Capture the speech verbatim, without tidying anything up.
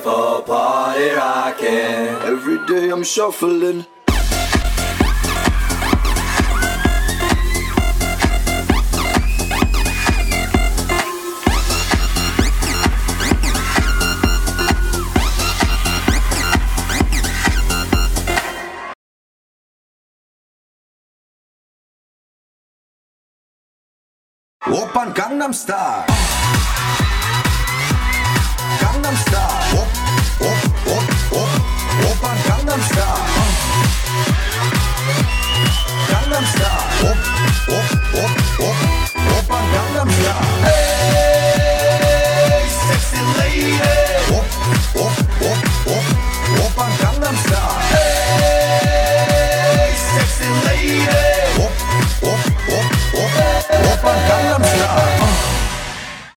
Oh, party rocking. Every day I'm shuffling. Oppan Gangnam Style.